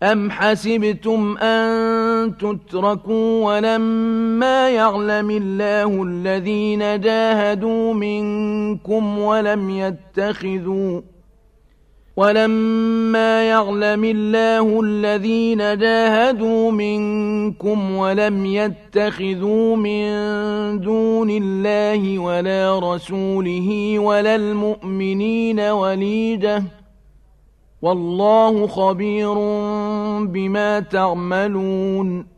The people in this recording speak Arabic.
أَمْ حَسِبْتُمْ أَن تُتْرَكُوا وَلَمَّا يَعْلَمِ اللَّهُ الَّذِينَ جَاهَدُوا مِنكُمْ وَلَمْ يَتَّخِذُوا مِن دُونِ اللَّهِ وَلَا رَسُولِهِ وَلَا الْمُؤْمِنِينَ وَلِيجَةً وَاللَّهُ خَبِيرٌ بِمَا تَعْمَلُونَ